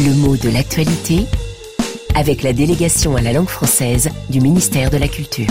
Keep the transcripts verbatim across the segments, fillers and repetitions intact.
Le mot de l'actualité avec la délégation à la langue française du ministère de la Culture.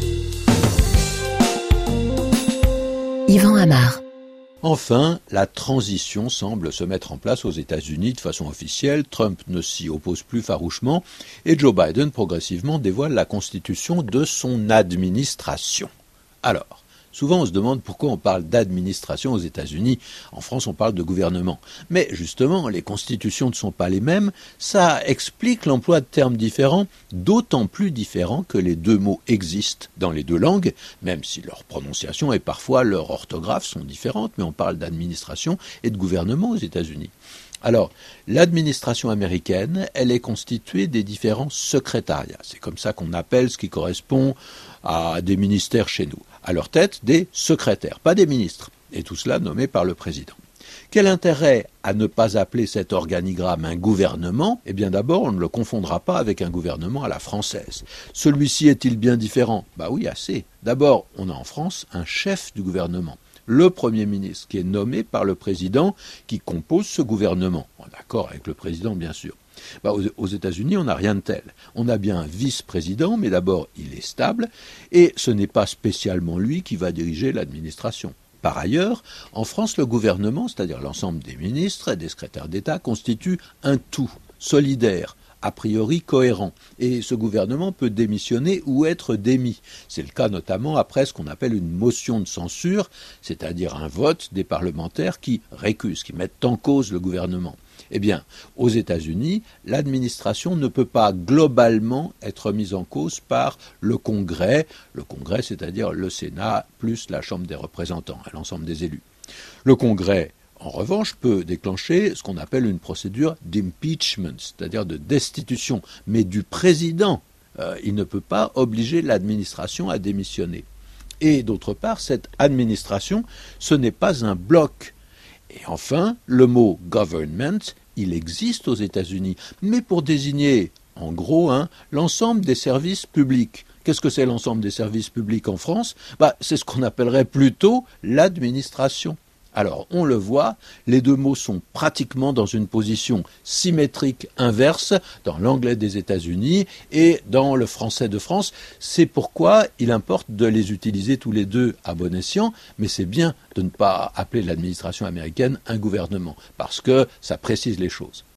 Yvan Amar. Enfin, la transition semble se mettre en place aux États-Unis de façon officielle. Trump ne s'y oppose plus farouchement et Joe Biden progressivement dévoile la constitution de son administration. Alors, souvent on se demande pourquoi on parle d'administration aux États-Unis. En France, on parle de gouvernement. Mais justement, les constitutions ne sont pas les mêmes. Ça explique l'emploi de termes différents, d'autant plus différents que les deux mots existent dans les deux langues, même si leur prononciation et parfois leur orthographe sont différentes, mais on parle d'administration et de gouvernement aux États-Unis. Alors, l'administration américaine, elle est constituée des différents secrétariats. C'est comme ça qu'on appelle ce qui correspond à des ministères chez nous. À leur tête, des secrétaires, pas des ministres, et tout cela nommé par le président. Quel intérêt à ne pas appeler cet organigramme un gouvernement ? Eh bien d'abord, on ne le confondra pas avec un gouvernement à la française. Celui-ci est-il bien différent ? Bah oui, assez. D'abord, on a en France un chef du gouvernement, le Premier ministre, qui est nommé par le président qui compose ce gouvernement, en accord avec le président bien sûr. Bah, aux, aux États-Unis, on n'a rien de tel. On a bien un vice-président, mais d'abord, il est stable, et ce n'est pas spécialement lui qui va diriger l'administration. Par ailleurs, en France, le gouvernement, c'est-à-dire l'ensemble des ministres et des secrétaires d'État, constitue un tout, solidaire, a priori cohérent. Et ce gouvernement peut démissionner ou être démis. C'est le cas notamment après ce qu'on appelle une motion de censure, c'est-à-dire un vote des parlementaires qui récusent, qui mettent en cause le gouvernement. Eh bien, aux États-Unis, l'administration ne peut pas globalement être mise en cause par le Congrès, le Congrès, c'est-à-dire le Sénat plus la Chambre des représentants, l'ensemble des élus. Le Congrès, en revanche, peut déclencher ce qu'on appelle une procédure d'impeachment, c'est-à-dire de destitution, mais du président. Euh, il ne peut pas obliger l'administration à démissionner. Et d'autre part, cette administration, ce n'est pas un bloc. Et enfin, le mot « government », il existe aux États-Unis, mais pour désigner, en gros, hein, l'ensemble des services publics. Qu'est-ce que c'est l'ensemble des services publics en France ? Bah, c'est ce qu'on appellerait plutôt l'administration. Alors, on le voit, les deux mots sont pratiquement dans une position symétrique inverse dans l'anglais des États-Unis et dans le français de France. C'est pourquoi il importe de les utiliser tous les deux à bon escient, mais c'est bien de ne pas appeler l'administration américaine un gouvernement, parce que ça précise les choses.